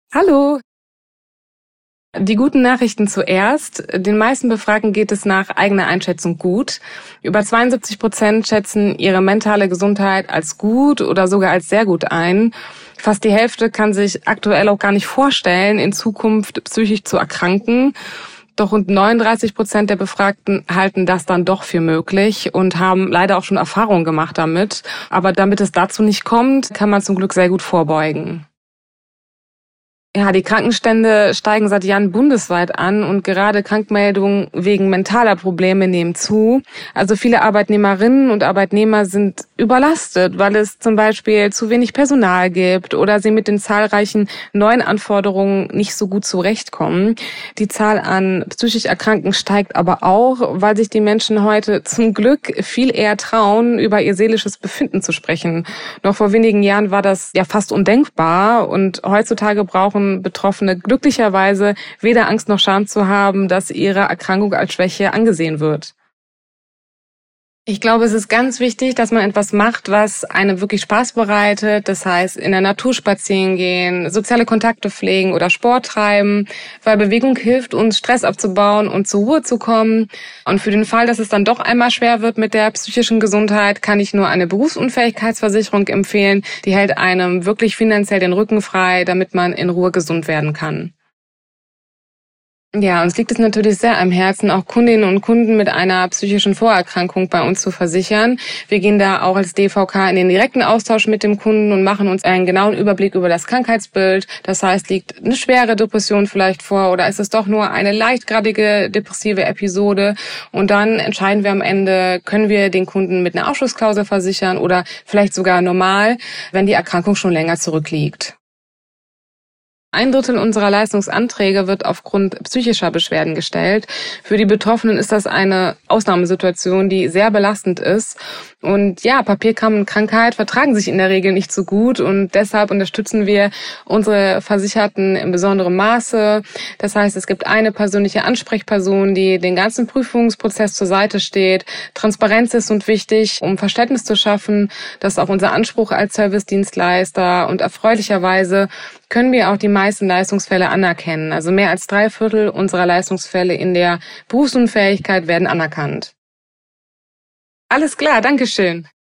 Hallo! Die guten Nachrichten zuerst. Den meisten Befragten geht es nach eigener Einschätzung gut. Über 72% schätzen ihre mentale Gesundheit als gut oder sogar als sehr gut ein. Fast die Hälfte kann sich aktuell auch gar nicht vorstellen, in Zukunft psychisch zu erkranken. Doch rund 39% der Befragten halten das dann doch für möglich und haben leider auch schon Erfahrungen gemacht damit. Aber damit es dazu nicht kommt, kann man zum Glück sehr gut vorbeugen. Ja, die Krankenstände steigen seit Jahren bundesweit an und gerade Krankmeldungen wegen mentaler Probleme nehmen zu. Also viele Arbeitnehmerinnen und Arbeitnehmer sind überlastet, weil es zum Beispiel zu wenig Personal gibt oder sie mit den zahlreichen neuen Anforderungen nicht so gut zurechtkommen. Die Zahl an psychisch Erkrankten steigt aber auch, weil sich die Menschen heute zum Glück viel eher trauen, über ihr seelisches Befinden zu sprechen. Noch vor wenigen Jahren war das ja fast undenkbar und heutzutage brauchen Betroffene glücklicherweise weder Angst noch Scham zu haben, dass ihre Erkrankung als Schwäche angesehen wird. Ich glaube, es ist ganz wichtig, dass man etwas macht, was einem wirklich Spaß bereitet. Das heißt, in der Natur spazieren gehen, soziale Kontakte pflegen oder Sport treiben, weil Bewegung hilft uns, Stress abzubauen und zur Ruhe zu kommen. Und für den Fall, dass es dann doch einmal schwer wird mit der psychischen Gesundheit, kann ich nur eine Berufsunfähigkeitsversicherung empfehlen. Die hält einem wirklich finanziell den Rücken frei, damit man in Ruhe gesund werden kann. Ja, uns liegt es natürlich sehr am Herzen, auch Kundinnen und Kunden mit einer psychischen Vorerkrankung bei uns zu versichern. Wir gehen da auch als DVK in den direkten Austausch mit dem Kunden und machen uns einen genauen Überblick über das Krankheitsbild. Das heißt, liegt eine schwere Depression vielleicht vor oder ist es doch nur eine leichtgradige depressive Episode? Und dann entscheiden wir am Ende, können wir den Kunden mit einer Ausschlussklausel versichern oder vielleicht sogar normal, wenn die Erkrankung schon länger zurückliegt. 1/3 unserer Leistungsanträge wird aufgrund psychischer Beschwerden gestellt. Für die Betroffenen ist das eine Ausnahmesituation, die sehr belastend ist. Und ja, Papierkram und Krankheit vertragen sich in der Regel nicht so gut und deshalb unterstützen wir unsere Versicherten in besonderem Maße. Das heißt, es gibt eine persönliche Ansprechperson, die den ganzen Prüfungsprozess zur Seite steht. Transparenz ist und wichtig, um Verständnis zu schaffen. Das ist auch unser Anspruch als Servicedienstleister und erfreulicherweise können wir auch die meisten Leistungsfälle anerkennen. Also mehr als 3/4 unserer Leistungsfälle in der Berufsunfähigkeit werden anerkannt. Alles klar, Dankeschön.